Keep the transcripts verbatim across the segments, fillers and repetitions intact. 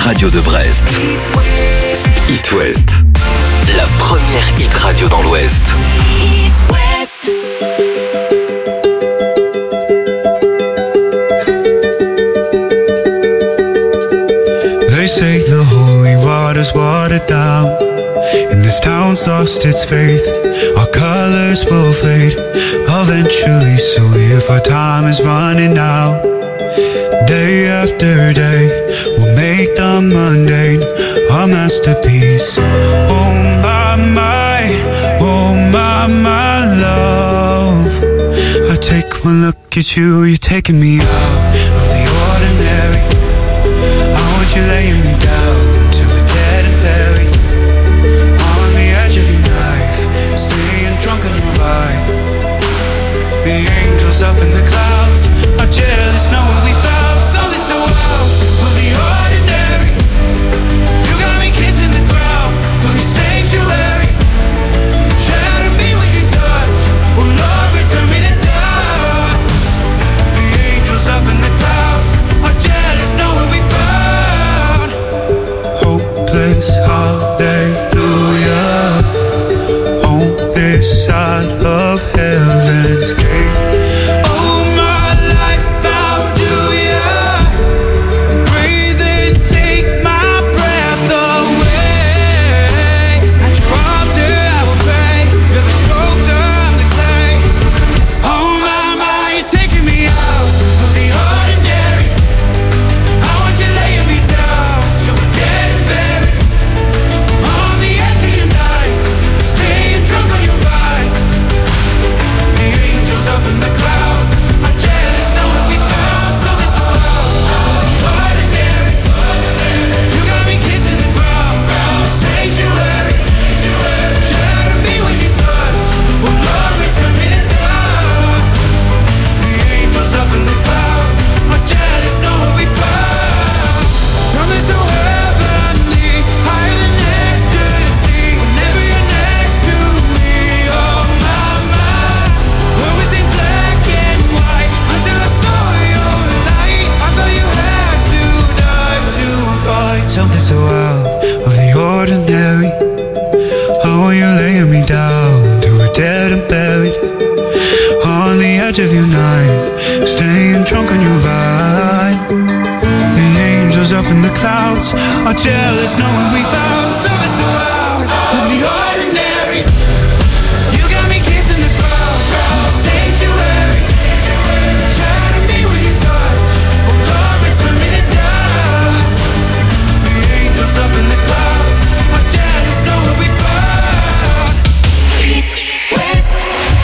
radio de Brest. It West. La première hit radio dans l'Ouest. It West. They say the holy water's watered down, and this town's lost its faith. Our colors will fade eventually, so if our time is running out, day after day, we'll make the mundane our masterpiece. Oh my, my, oh my, my love, I take one look at you, you're taking me out of the ordinary. I want you laying me down till we're dead and buried, on the edge of your knife, staying drunk on your ride. The angels up in the clouds are jealous knowing we found something so out of the ordinary. You got me kissing the ground of your sanctuary. Shadow me with your touch, oh Lord, return me to dust. The angels up in the clouds are jealous knowing we found hopeless hallelujah on this side of heaven's gate. Something so out of the ordinary. Oh, you're laying me down to a dead and buried, on the edge of your knife, staying drunk on your ride. The angels up in the clouds are jealous knowing we found something so out of the ordinary. You got me kissing the ground, sanctuary. Shadow me with your touch, oh Lord, return me to dust. Up in the clouds, are jealous knowing we found It West.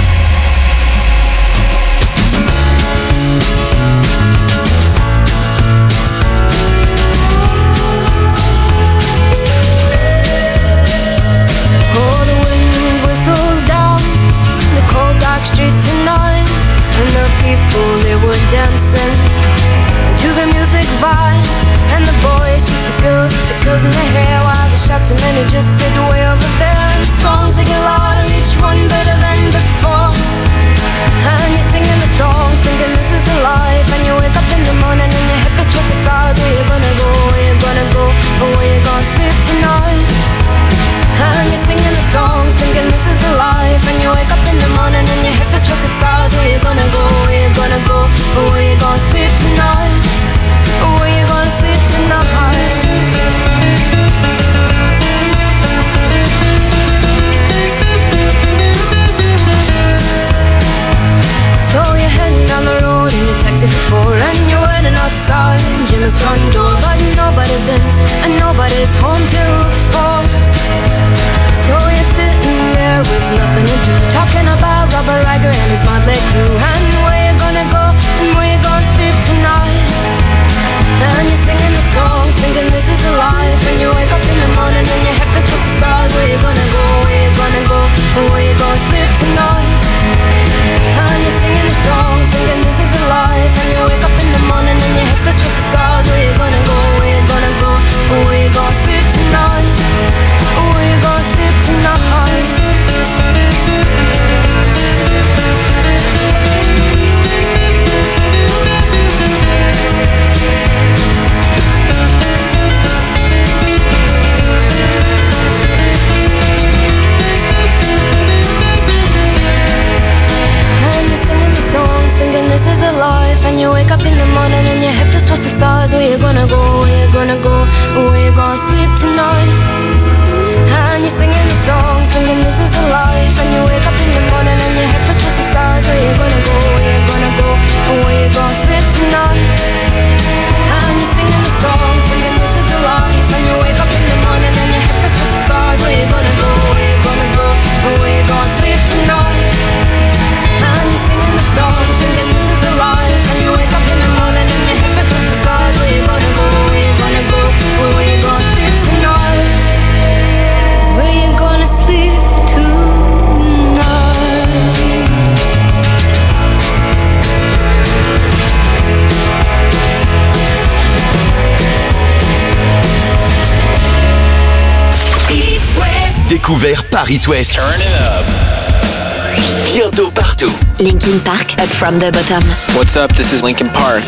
Oh, the wind whistles down the cold dark street tonight, and the people, they were dancing to the music vibe. And the boys chase the girls with the girls in their hair, while the shouting men who just sit way over there. And the songs they get louder, each one better than before. And you're singing the songs, thinking this is a life. And you wake up in the morning and your hip is twisted sides. Where you gonna go, where you gonna go, or where you gonna sleep tonight? And you're singing the songs, thinking this is a life. And you wake up in the morning and your hip is twisted sides. Where you gonna go, where you gonna go, or where you gonna sleep tonight? Where you gonna sleep tonight? découvert par It West. Turn it up. Bientôt partout. Linkin Park, Up From The Bottom. What's up? This is Linkin Park.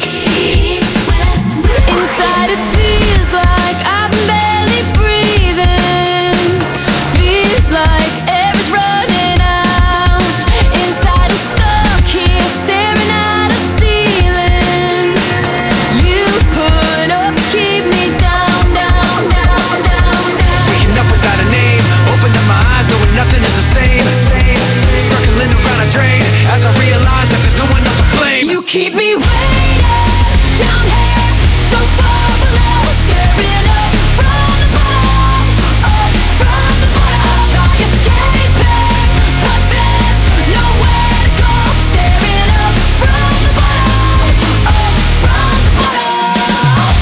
Inside it feels like I'm barely breathing. Feels like air's running out. Inside I'm stuck here staring at a ceiling. You put up to keep me down, down, down, down, down. Waking up without a name, open up my eyes knowing nothing is the same. Circling around a drain as I realize that there's no one else to blame. You keep me waiting down here, so far below, staring up from the bottom, up from the bottom. I try escaping, but there's nowhere to go. Staring up from the bottom, up from the bottom.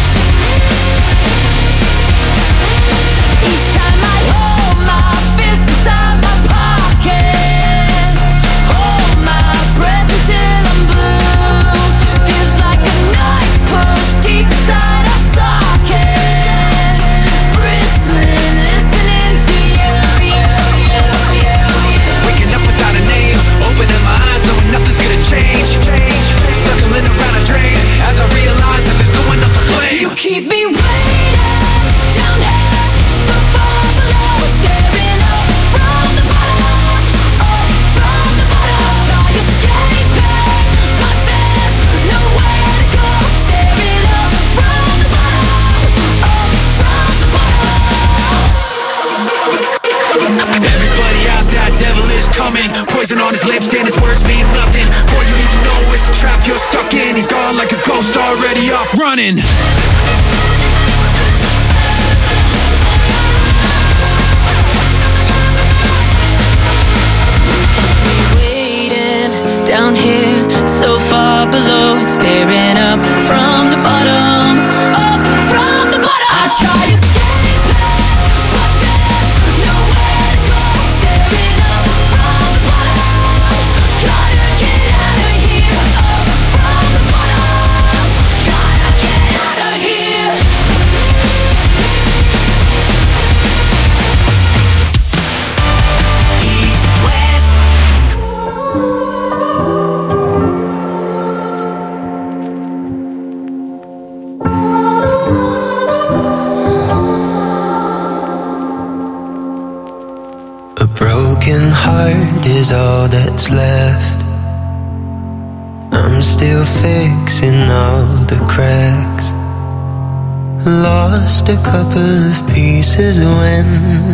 Each time I hold my fist inside my pocket, hold my breath until I'm blue. Feels like a knife pushed deep inside a socket. Bristling, listening to you, you, you, you, you. Waking up without a name, opening my eyes knowing nothing's gonna change. Circling around a drain as I realize that there's no one else to blame. You keep me waiting down here, so far below, staring up from the bottom, up from the bottom. I try escaping, but there's nowhere to go. Staring up from the bottom, up from the bottom. Everybody out there, devil is coming. Poison on his lips and his words mean nothing. Before you even know it's a trap you're stuck in. He's gone like a ghost already off running. Waiting down here, so far below, staring up from the bottom, up from the bottom. I try escaping, but there's nowhere to go. Staring up from the bottom, gotta get out of here. Up from the bottom, gotta get out of here. East West. A broken heart is all that's left. I'm still fixing all the cracks. Lost a couple of pieces when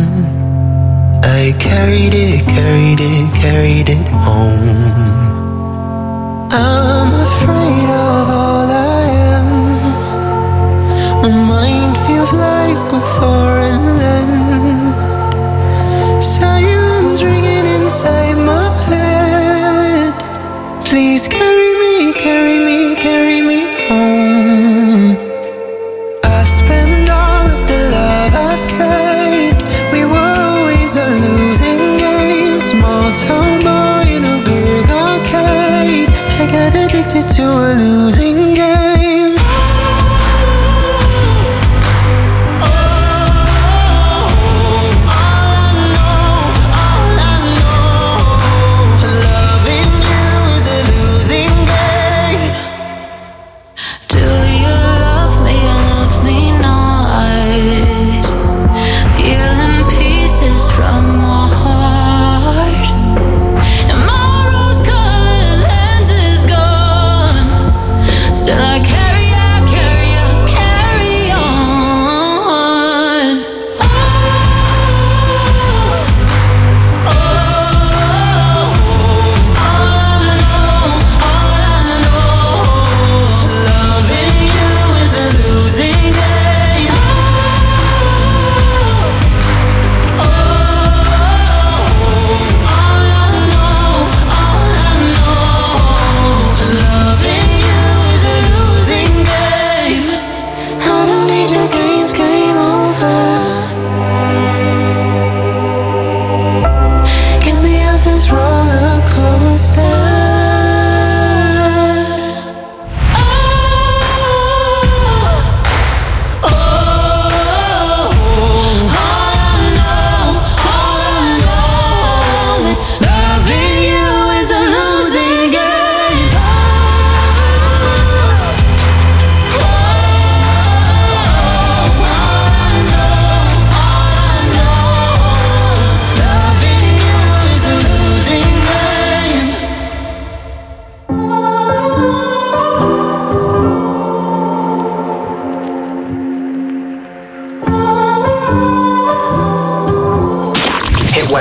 I carried it, carried it, carried it home. I'm afraid of all I am. My mind feels like a foreign land. Silence ringing inside my head. Please carry me, carry me, carry me home. I spent all of the love I saved. We were always a losing game. Small town boy in a big arcade. I got addicted to a losing game. Loving you is a losing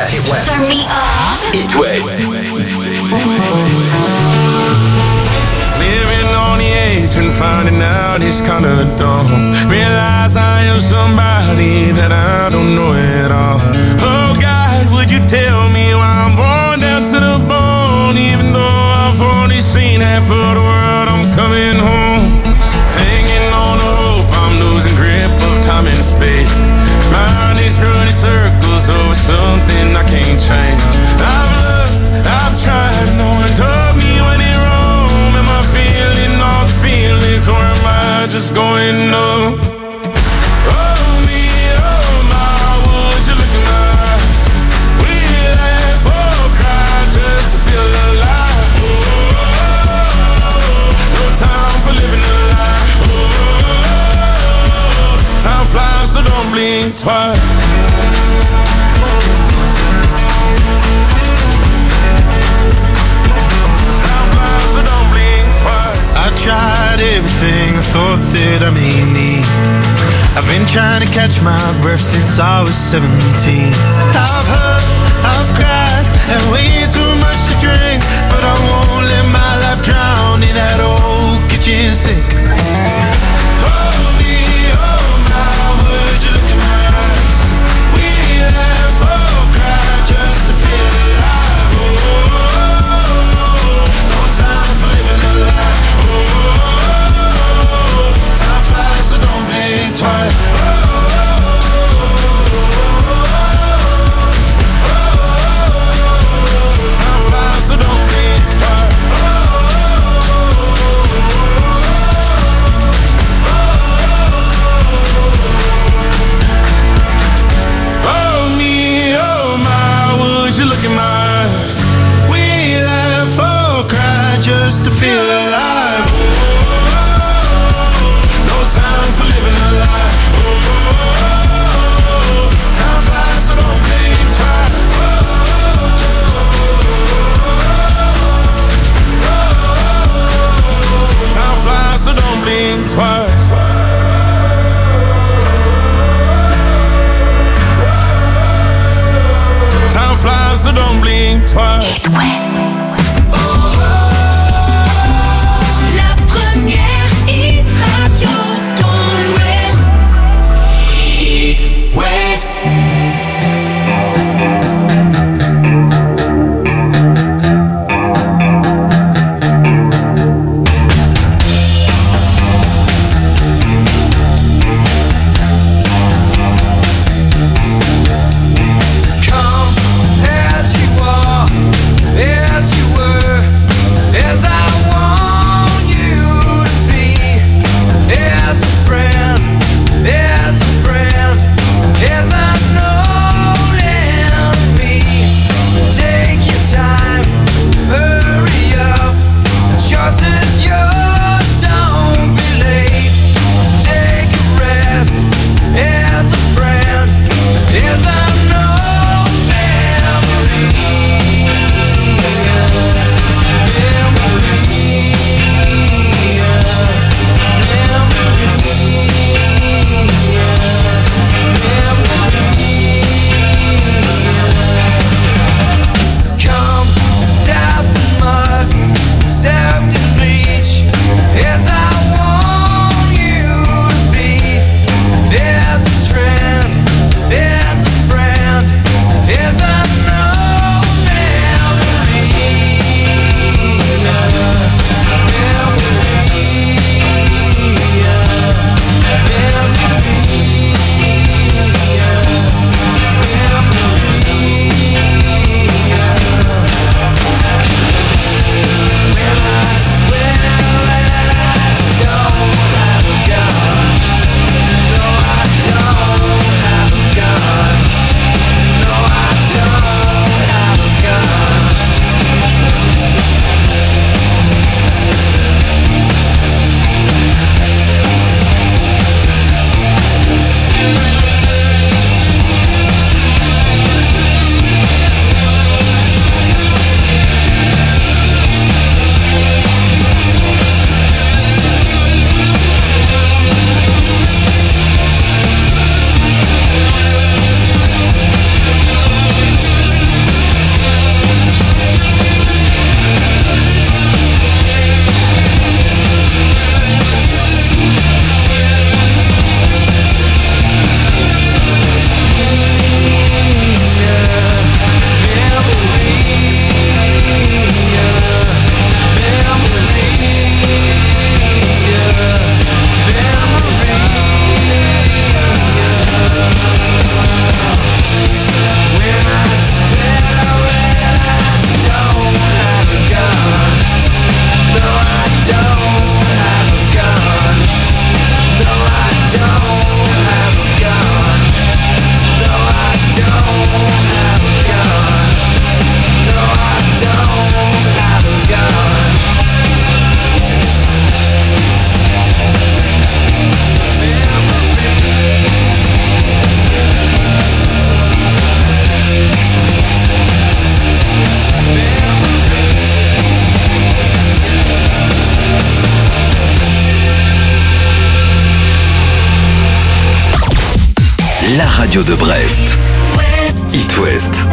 West. Turn me up. It West. Living on the edge and finding out it's kinda dumb. Realize I am somebody that I don't know at all. Oh God, would you tell me why I'm born down to the bone? Even though I've only seen half of the world, I'm coming home. Hanging on the hope, I'm losing grip of time and space. Mind is running circles over something I can't change. I've looked, I've tried, no one told me when it wrong. Am I feeling all the feelings, or am I just going numb? Oh me, oh my, would you look in my eyes? We laugh or cry just to feel alive. Oh, no time for living a lie. Oh, time flies, so don't blink twice. I tried everything I thought that I may need. I've been trying to catch my breath since I was seventeen. I've hurt, I've cried, and way too much to drink, but I won't let my life drown in that old kitchen sink. Oh me, oh my, would you look in my eyes? We laugh or cry just to feel alive. Oh, no time for living a lie. Time flies, so don't blink twice. Time flies, so don't blink twice. Oh me, oh my, would you look in my eyes? We laugh or cry just to feel alive. No time for living a lie. Time flies, so don't blink twice. Time flies, so don't blink twice. Time flies, so don't blink twice. It West. La première hit radio dans l'Ouest. It West. Come as you are. radio de Brest. It West.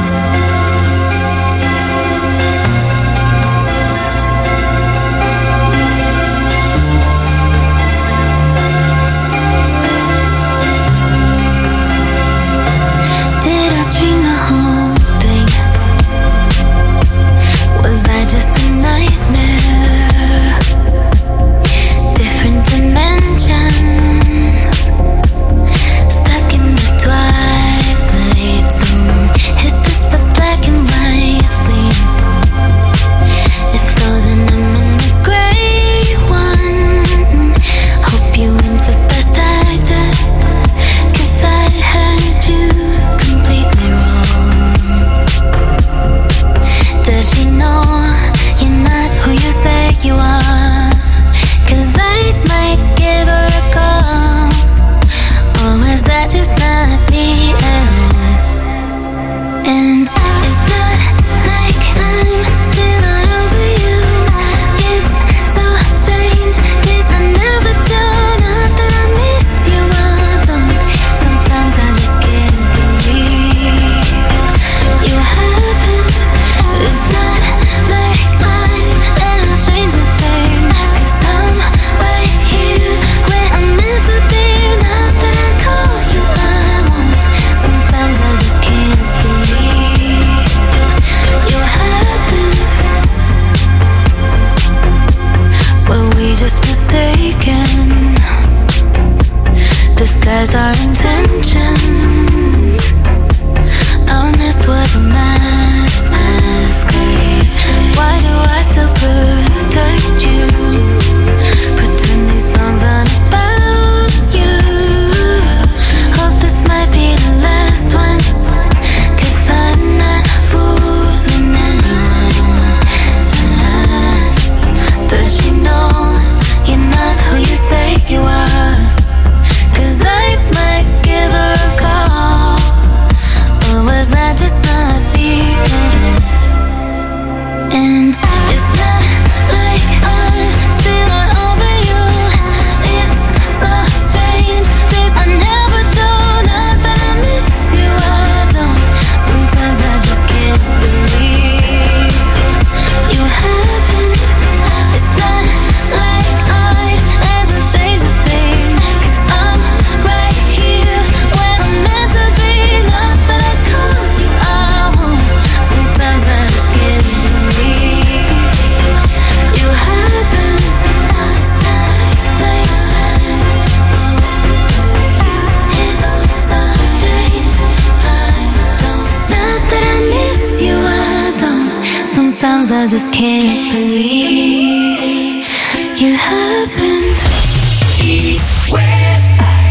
Disguise our intentions. Our nest was a masquerade. Why do I still protect you? Pretend these songs aren't about you. Hope this might be the last one, 'cause I'm not fooling anyone. Does she know you're not who you say you are? 'Cause I might give her a call. Or was I just not being it? And it's not like I'm still not over you. It's so strange, things I never do. Not that I miss you, I don't. Sometimes I just can't believe you happened. It's not like I ever changed a thing, 'cause I'm right here where I'm meant to be. Not that I call you, I won't. Sometimes I just can't believe you happened. It's like that. It's so strange, I don't. Not that I miss you, I don't. Sometimes I just can't believe you happened. Eat West.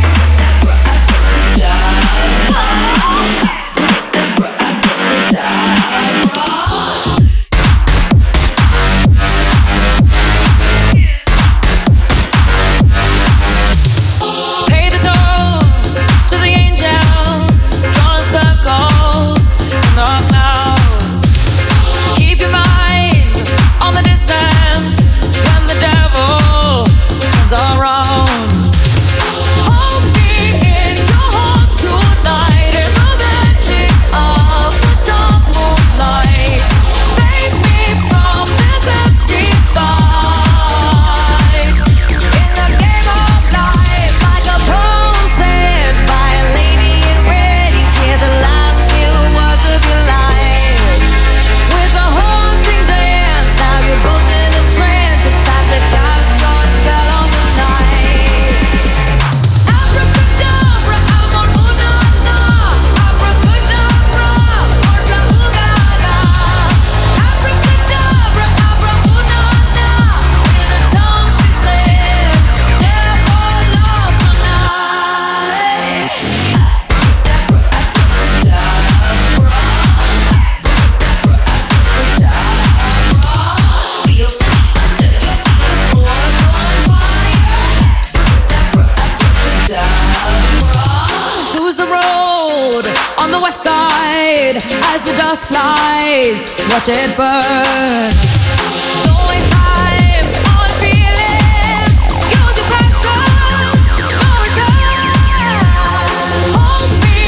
Pay the toll to the angels, drawing circles in the clouds. Keep your mind on the distance when the devil turns around. Hold me in your heart tonight in the magic of the dark moonlight. Save me from this empty fight. In the game of life, like a poem said by a lady in red, you hear the last few words of your life. With a haunting dance, now you're both in a trance. It's time to cast your spell on the night. Abracadabra, amor, ooh, na, na. Abracadabra, orca, ooh, gaga. Abracadabra, abra, ooh, na, na. In a tongue she said, devil love tonight. Choose the road on the west side as the dust flies. Watch it burn. Don't waste time on feeling. Use your passion. Not a gun. Hold me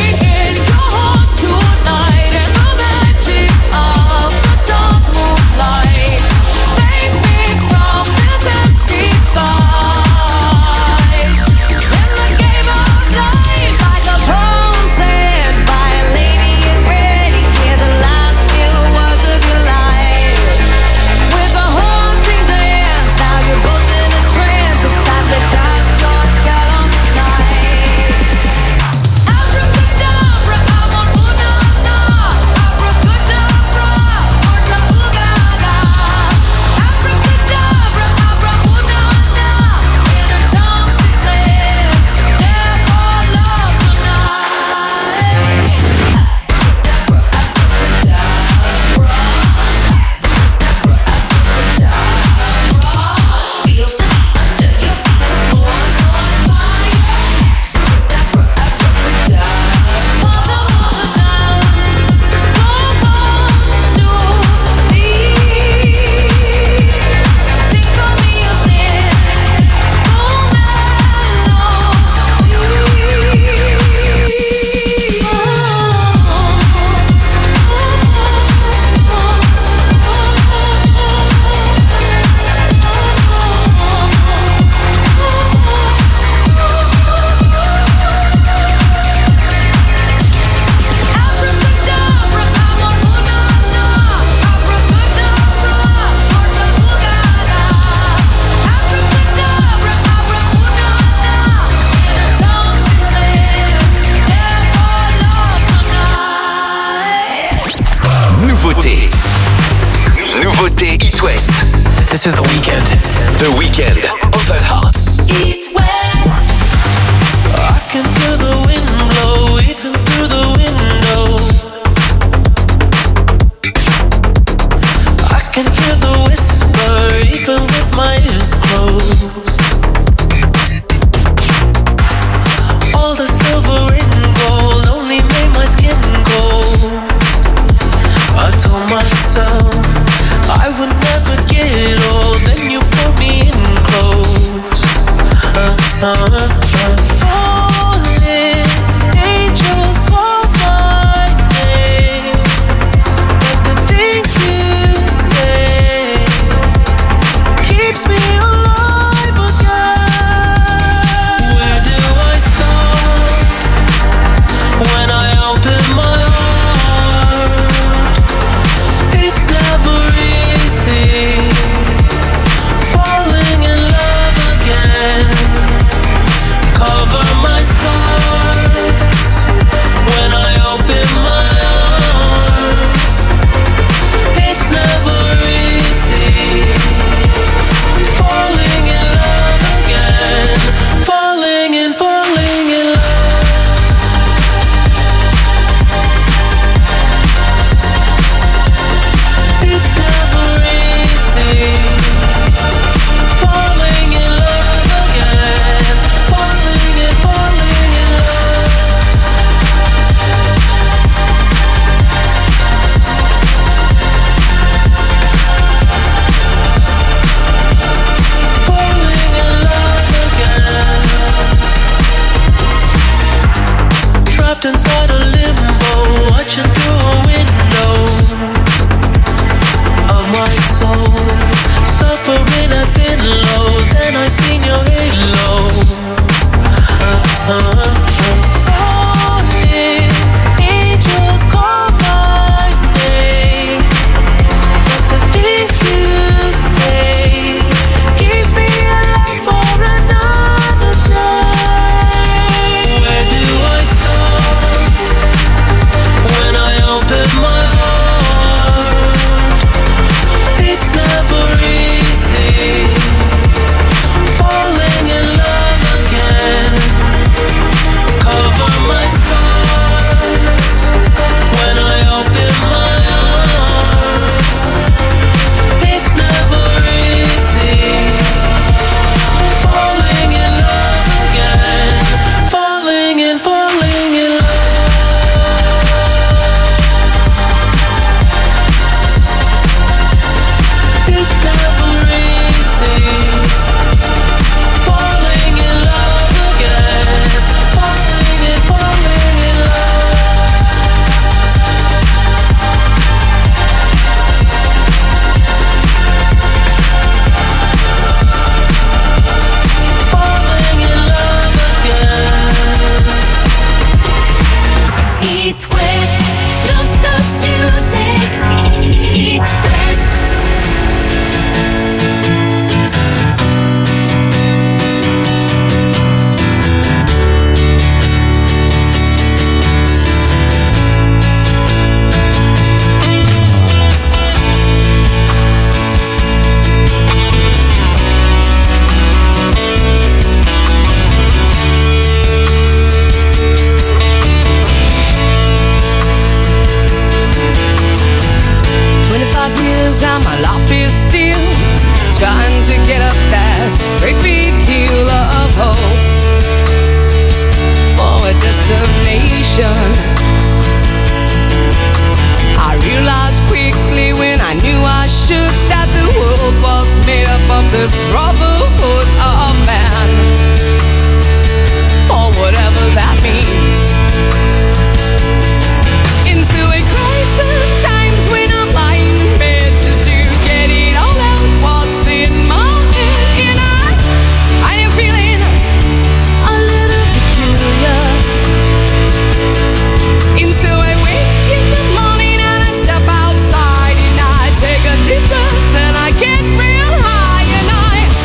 Nouveauté. Nouveauté It West. This is The Weeknd. The Weeknd. Open Hearts. It West. I can hear the wind blow even through the window. I can hear the whisper even with my ears closed. All the silver and gold only made my skin cold. I told myself I would never get old. Then you pulled me in close. Uh, uh, uh, falling angels call my name, but the things you say keeps me alive again. Where do I start when I open my heart? It's never easy falling in love again. Cover my scars when I open my arms. It's never easy falling in love again. Falling and falling in love. It's never easy falling in love again. Falling and falling in love. Falling in love again. Trapped inside a limbo, watching through a window of my soul, suffering I've been low. Then I seen your halo. Uh, uh, uh. Falling angels call my name, but the things you say keeps me alive for another day. Where do I start when I open my heart? It's never easy falling in love again. Cover my scars when I open my arms. It's never easy falling in love again. Falling and falling in love. It's never easy falling in love again. Falling and falling in love. Falling in love again. It West. Non-stop music. It West. Twenty-five years and my life is still trying to get up that great big hill of hope for a destination. I realized quickly when I knew I should that the world was made up of this brotherhood of man, for whatever that means. Into a crisis times when I'm lying in bed just to get it all out what's in my head. And I, I am feeling a little peculiar. Into I wake in the morning and I step outside and I take a deep breath and I get real high and I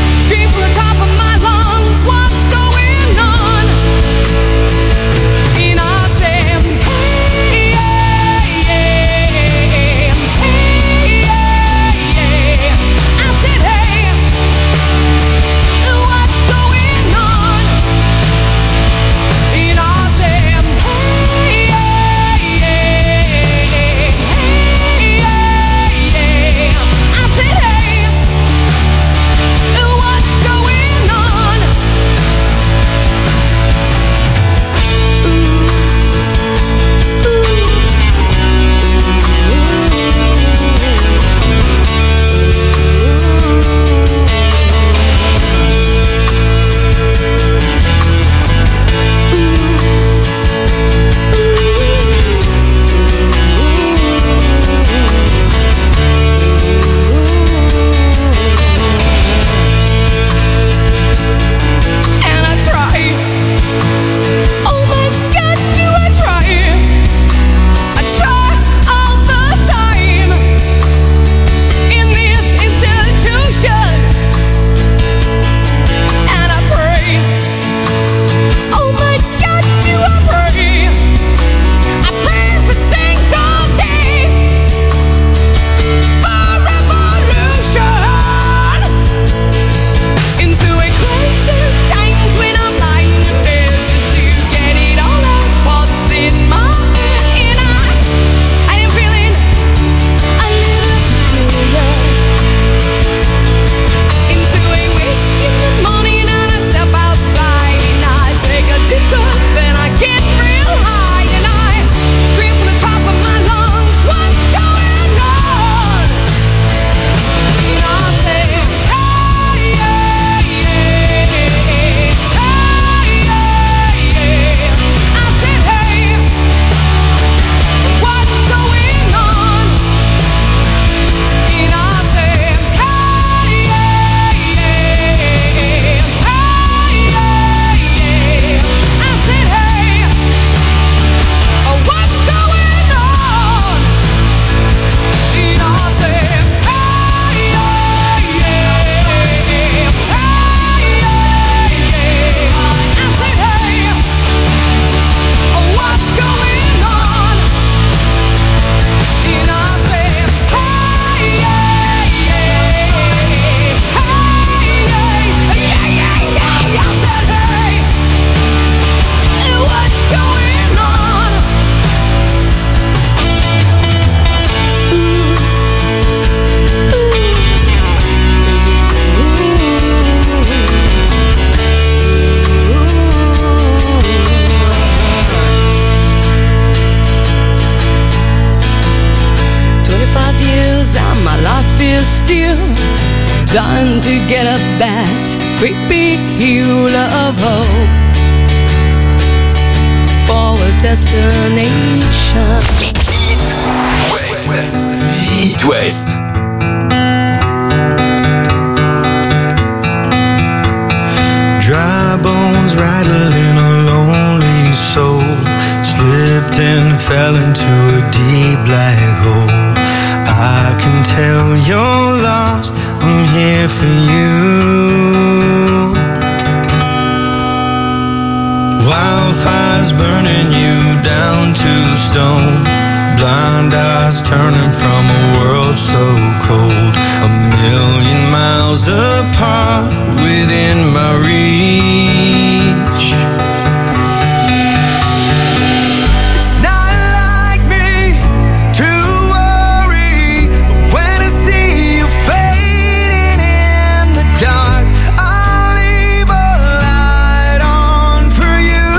life is still trying to get up that great big hill of hope for a destination. Eat West. Eat West. Dry bones rattling a lonely soul, slipped and fell into a deep black hole. I can tell you're lost, I'm here for you. Wildfires burning you down to stone, blind eyes turning from a world so cold. A million miles apart within my reach. It's not like me to worry, but when I see you fading in the dark, I'll leave a light on for you.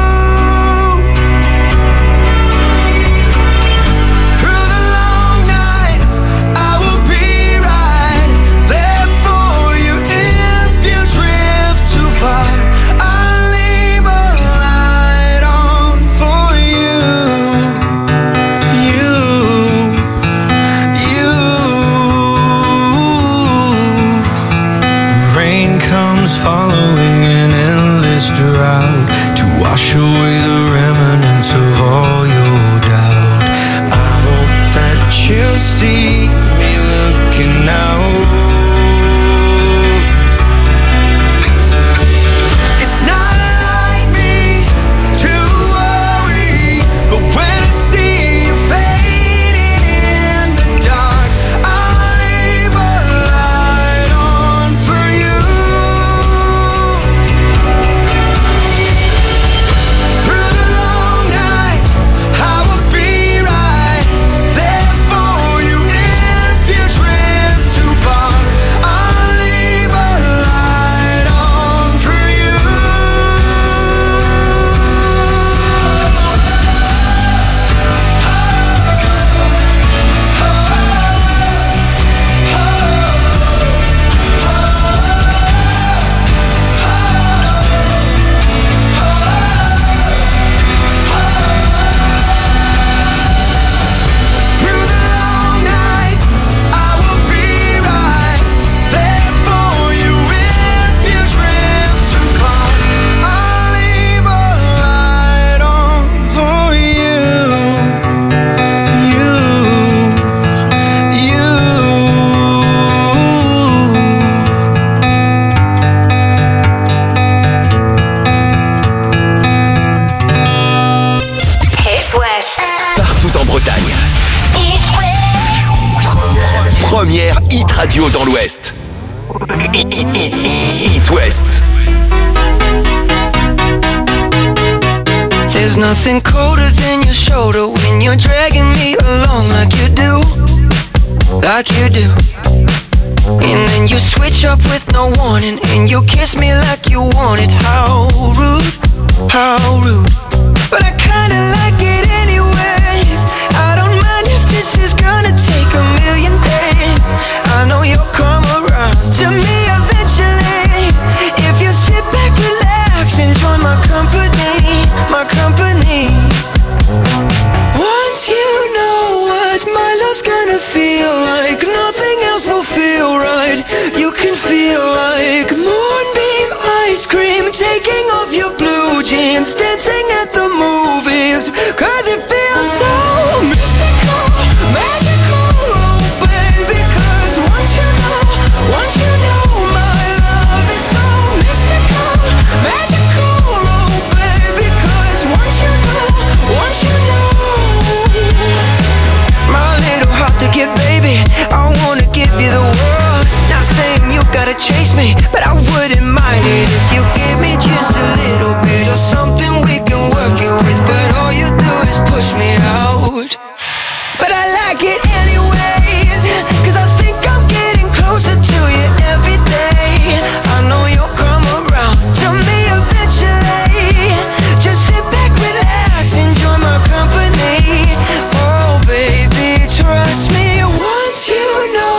Through the long nights, I will be right there for you. If you drift too far, I'll leave a light on for you. You, you. Rain comes following an endless drought to wash away the remnants of all your doubt. I hope that you see me looking out. It's not like me to worry, but when I see you fading in the dark, I'll leave a light on for you. Through the long nights, I will be right there for you. If you drift too far, I'll leave a light on for you. Through the long nights, I will be right there for you. If you drift too far, I'll leave a light on for you. You, you. Hits West. Partout en Bretagne. Première hit radio dans l'Ouest. Hit West. There's nothing colder than your shoulder when you're dragging me along like you do, like you do. And then you switch up with no warning, and you kiss me like you want it. How rude, how rude. But I kinda like it anyways. I don't mind if this is gonna take a million days. I know you'll come around to me eventually. If you sit back, relax, enjoy my company, my company. Once you know what my love's gonna feel like, nothing else will feel right. You can feel like moonbeam ice cream, taking off your blue jeans, dancing at the movies. Cause it feels so mystical, magical, oh baby. Cause once you know, once you know my love is so mystical, magical, oh baby. Cause once you know, once you know, my little heart to give, baby, I wanna give you the world. Not saying you gotta chase me, but I wouldn't mind it if you give me just a little bit of something we can work it with. But all you do is push me out. But I like it anyways, cause I think I'm getting closer to you every day. I know you'll come around to me eventually. Just sit back, relax, enjoy my company. Oh baby, trust me, once you know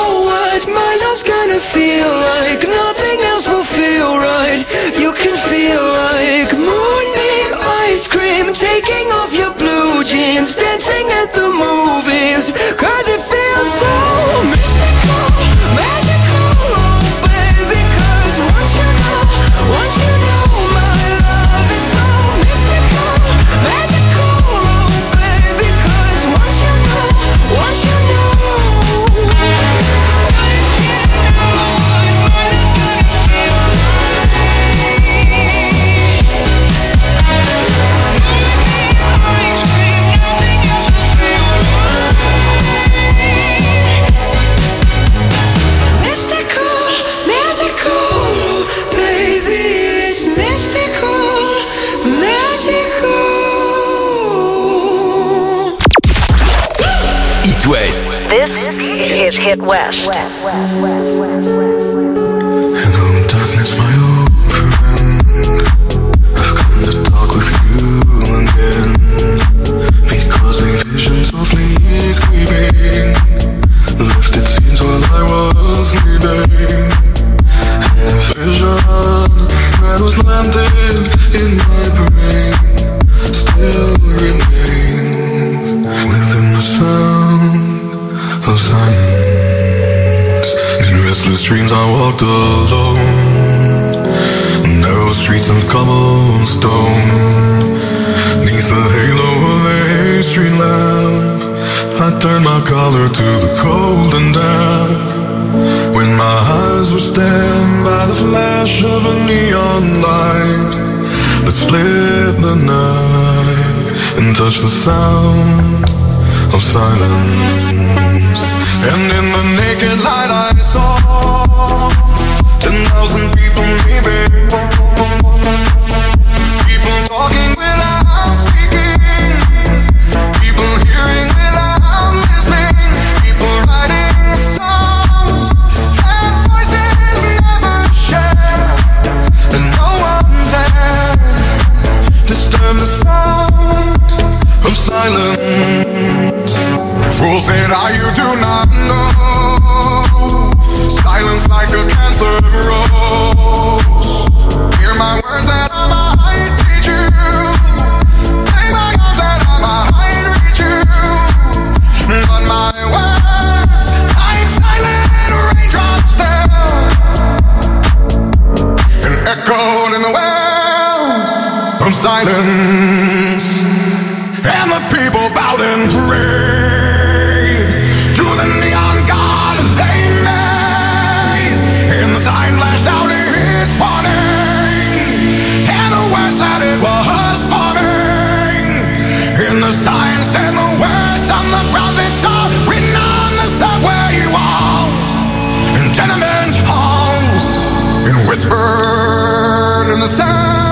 West. This is Hit West. Hello, darkness, my old friend. I've come to talk with you again, because the visions of me creeping left its scenes while I was sleeping, and the vision that was landed in my brain still remains within the sound of silence. In restless dreams I walked alone, narrow streets of cobblestone, neath the halo of a street lamp. I turned my collar to the cold and damp, when my eyes were stabbed by the flash of a neon light that split the night and touched the sound of silence. And in the naked light I saw ten thousand people maybe, people talking without speaking, people hearing without listening, people writing songs that voices never share, and no one dared disturb the sound of silence. Fools say now you do not know, silence like a cancer grows. Hear my words that I might teach you, play my arms that I might reach you, but my words like silent raindrops fell and echoed in the wells of silence, and the people bowed and prayed to the neon god they made, and the sign flashed out its warning, and the words that it was forming, and the sign said the words on the prophets are written on the subway walls and tenement halls, and whispered in the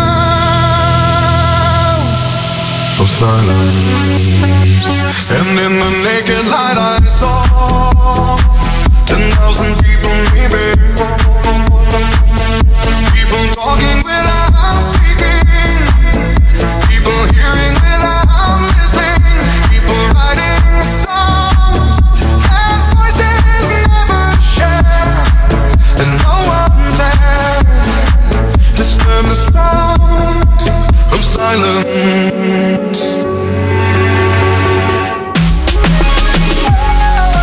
sound of silence. And in the naked light I saw ten thousand people maybe, people talking without speaking, people hearing without listening, people writing songs that voices never share, and no one dared disturb the sound of silence.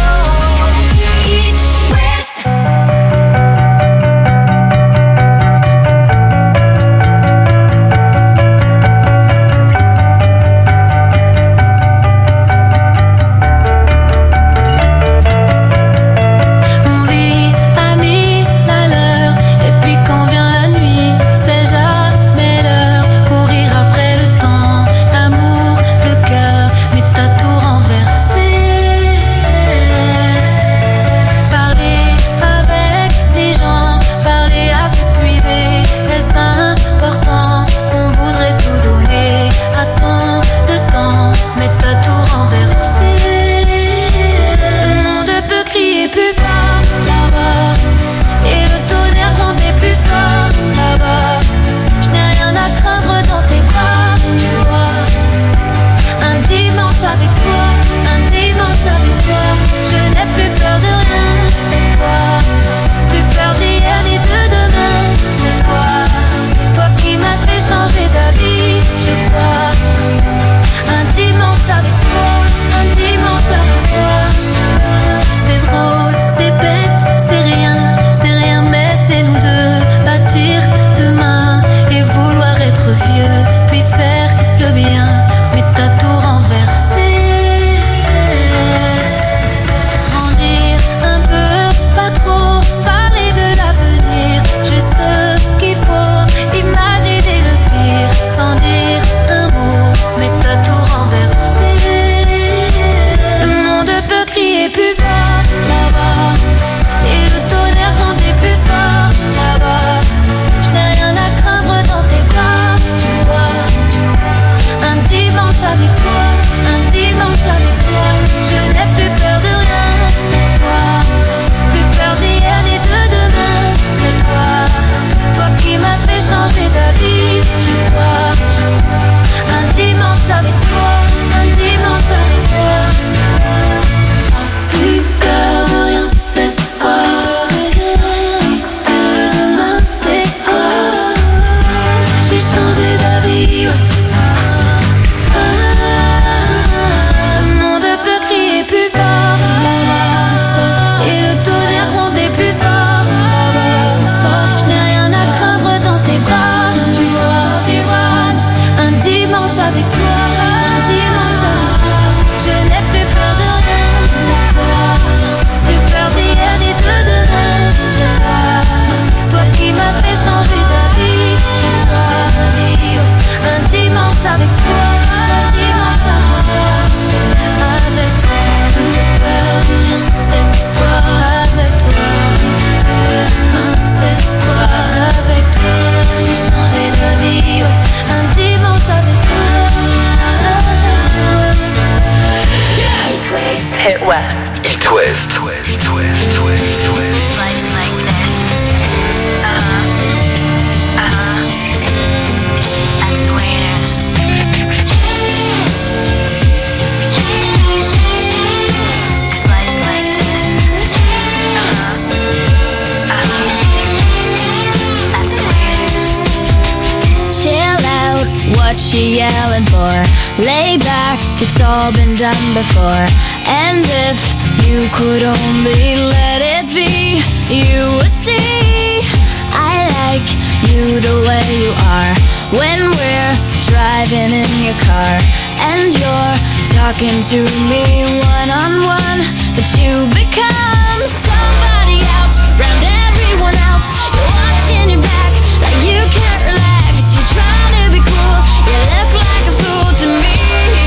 what you yelling for? Lay back, it's all been done before. And if you could only let it be, you would see I like you the way you are. When we're driving in your car and you're talking to me one-on-one, but you become somebody else round everyone else. You're watching your back like you can't relax. You're trying to be cool, you look like a fool to me.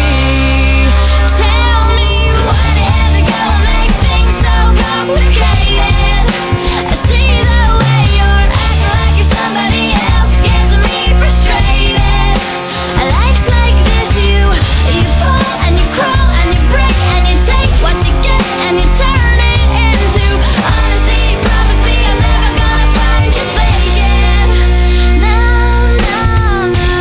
Tell me why you have to go and make things so complicated. I see the way you're acting like you're somebody else, gets me frustrated. Life's like this, you you fall and you crawl and you break and you take what you get and you turn it into honesty. Promise me I'm never gonna find you faking. No, no, no.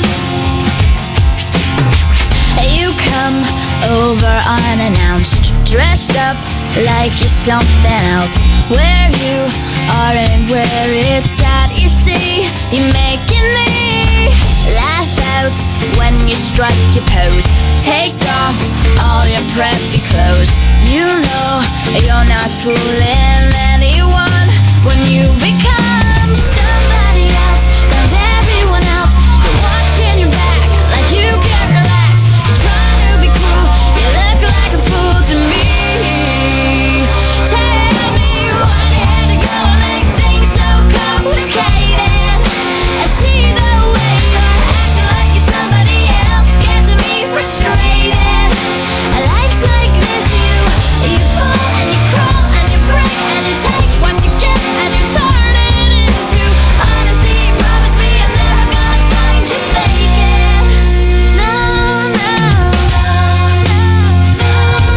You come over unannounced, dressed up like you're something else. Where you are and where it's at, you see, you're making me laugh out when you strike your pose. Take off all your preppy clothes. You know you're not fooling anyone when you become somebody else round everyone else. You're watching your back like you can't relax. You're trying to be cool, you look like a fool to me. Tell me why you had to go and make things so complicated. I see the way you're acting like you're somebody else, gets me frustrated. Life's like this, you you fall and you crawl and you break and you take what you get and you turn it into honesty. Promise me I'm never gonna find you faking. No, no, no, no,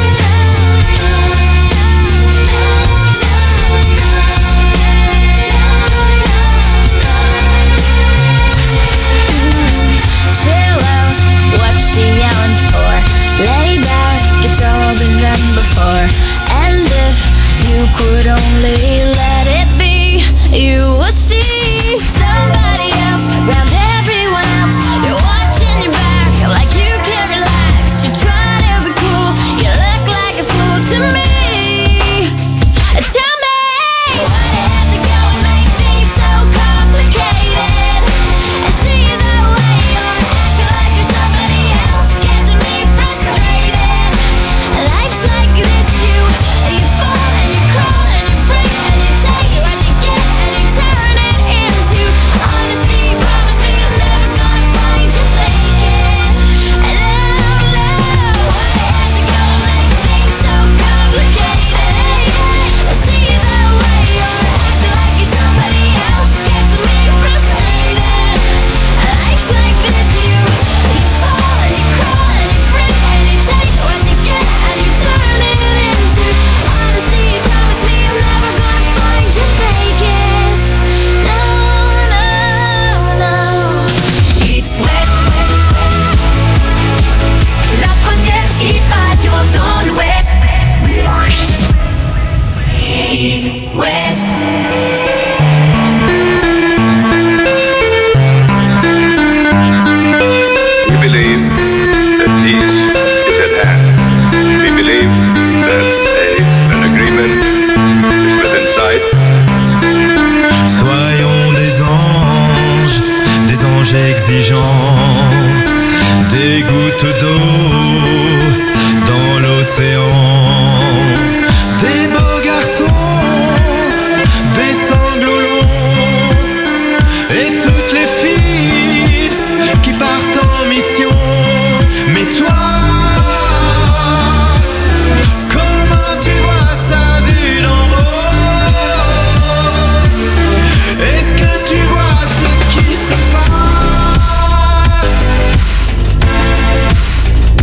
chill out, what you yelling for? Lay back, it's all been done before. And if you could only let it be, you will see somebody else round everyone else. You're watching your back like you can't relax. You're trying to be cool, you look like a fool to me. Tell me why you have to go and make things so complicated. I see the way you're acting like you're somebody else, gets me frustrated. Life's like this, you you fall and you crawl and you break and you take what you get and you turn it into honesty. Promise me I'm never gonna find you faking. No, no, why you have to go and make things so complicated? I see the way you're acting like you're somebody else, gets me frustrated. Life's like this, you you fall and you crawl and you break and you take what you get and you turn it into honesty. Promise me I'm never gonna find you faking. No, no, no. Hit West, la première hit radio dans l'Ouest. Hit West. We believe that peace is at hand. We believe that a, an agreement is within sight. Soyons des anges, des anges exigeants, des gouttes d'eau dans l'océan, des beaux garçons, des sanglots longs, et toutes les filles qui partent en mission. Mais toi, comment tu vois ça vu d'en haut? Est-ce que tu vois ce qui se passe?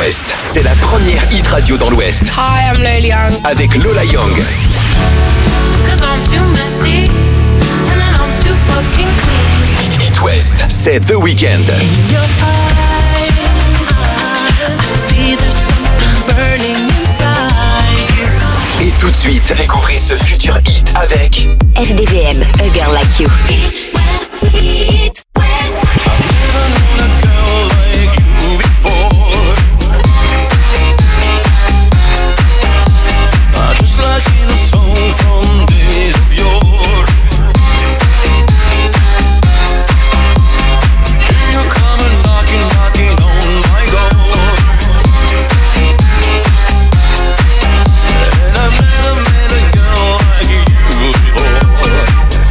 West, c'est la première hit radio dans l'Ouest. Hi, I'm Lily Young. Avec Lola Young. Cause I'm too messy, and then I'm too fucking clean. Hit West, c'est The Weeknd. In your eyes, I see there's something burning inside. Et tout de suite, découvrez ce futur hit avec F D V M, A Girl Like You. Hit West, Hit West. Just like in a song from days of yore. Here you come and knocking, knocking on my door. And I've never met a girl like you before.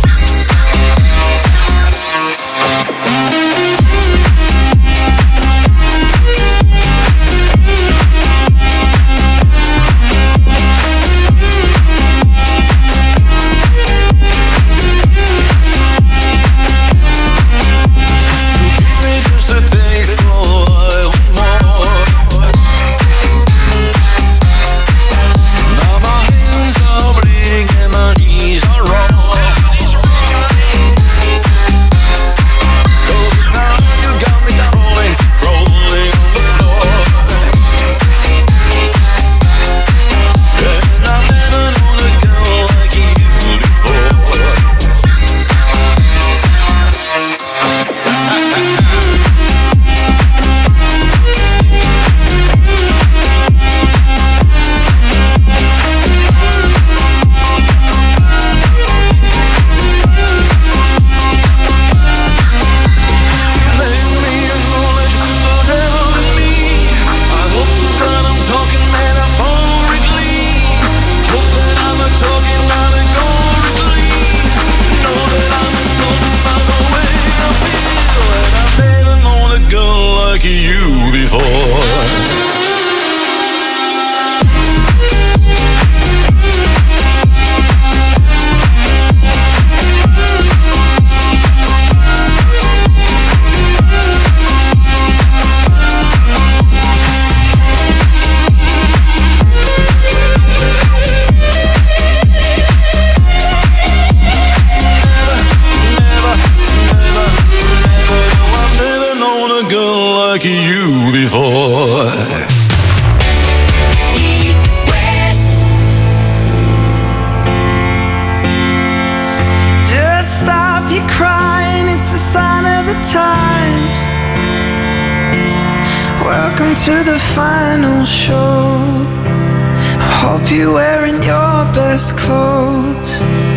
To the final show, I hope you're wearing your best clothes.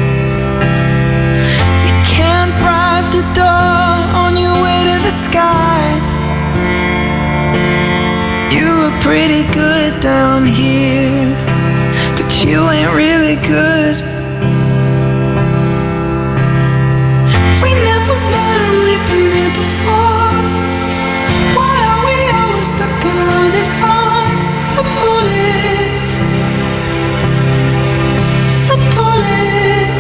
You can't bribe the door on your way to the sky. You look pretty good down here, but you ain't really good. We never learned, we've been here before. Why are we always stuck and running from the bullets? The bullets.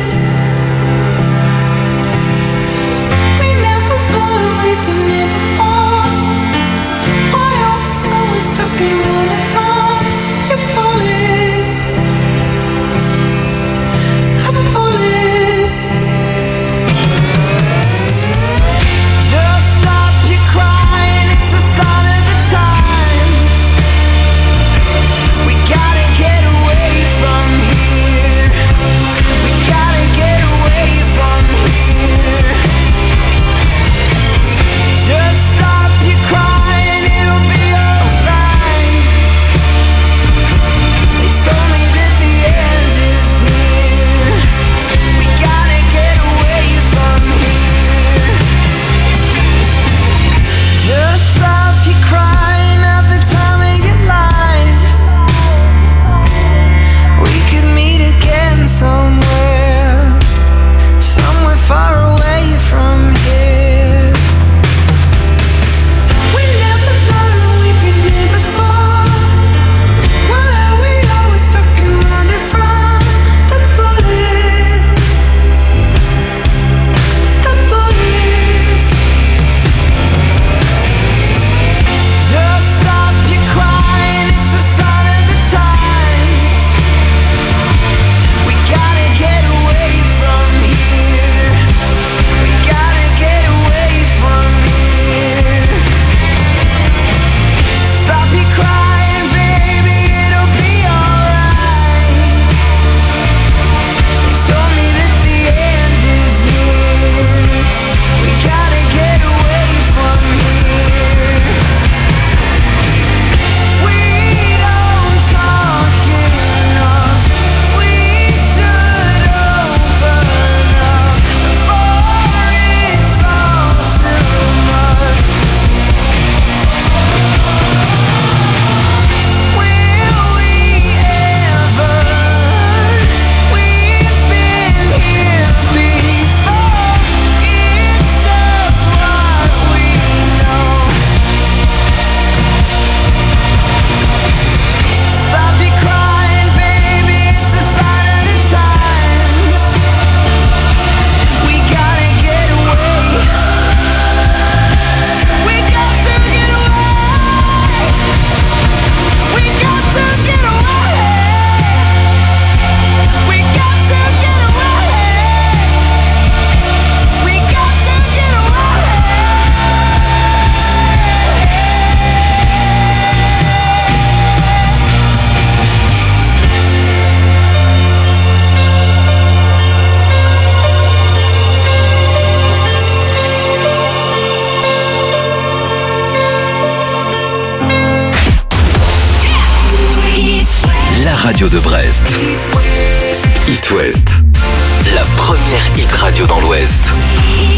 radio de Brest. It West, la première hit radio dans l'Ouest.